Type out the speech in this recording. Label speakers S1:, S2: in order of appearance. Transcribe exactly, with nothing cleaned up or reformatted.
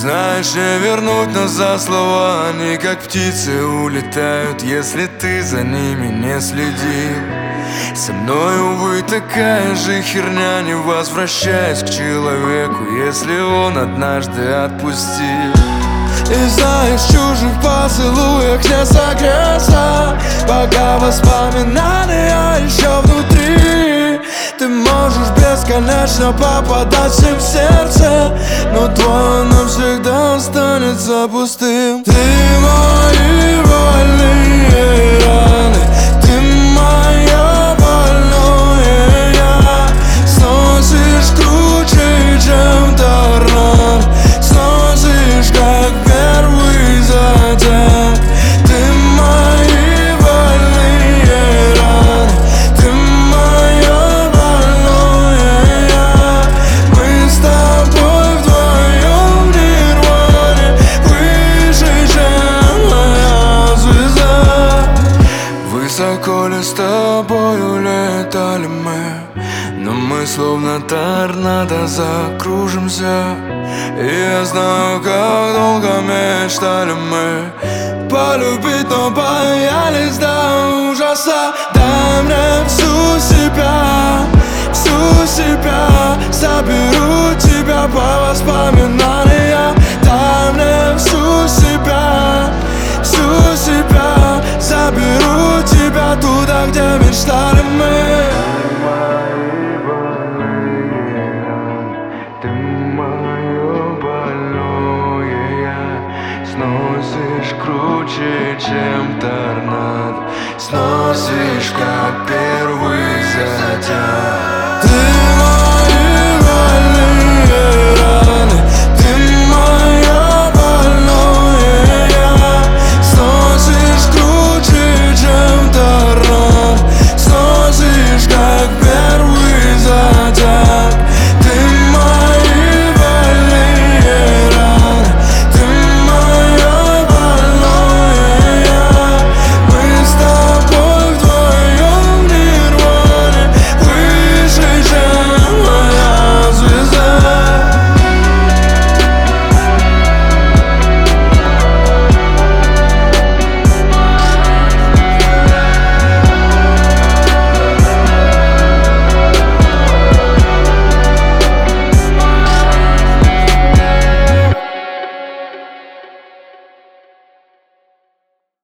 S1: знаешь, не вернуть назад слова. Они как птицы улетают, если ты за ними не следил. Со мной, увы, такая же херня, не возвращаясь к человеку, если он однажды отпустил. И знаешь, в чужих поцелуях не согреться, пока воспоминания еще внутри. Ты можешь бесконечно попадать всем в сердце, но твой навсегда останется пустым. Ты мои больные раны, ты моя больное я. Сносишь круче, чем торнадо, сносишь как первый затяг. Ты мои больные раны, ты моя больное я. Мы с тобой вдвоем в нирване, выше, чем моя звезда. Высоко ли с тобою летали мы, но мы словно торнадо закружимся. И я знаю, как долго мечтали мы полюбить, но боялись до ужаса. Дай мне всю себя, всю себя, заберу тебя по воспоминаниям. Дай мне всю себя, всю себя, заберу тебя туда, где мечтали мы. Ты мое больное я. Сносишь круче, чем торнадо, сносишь как первый затяг.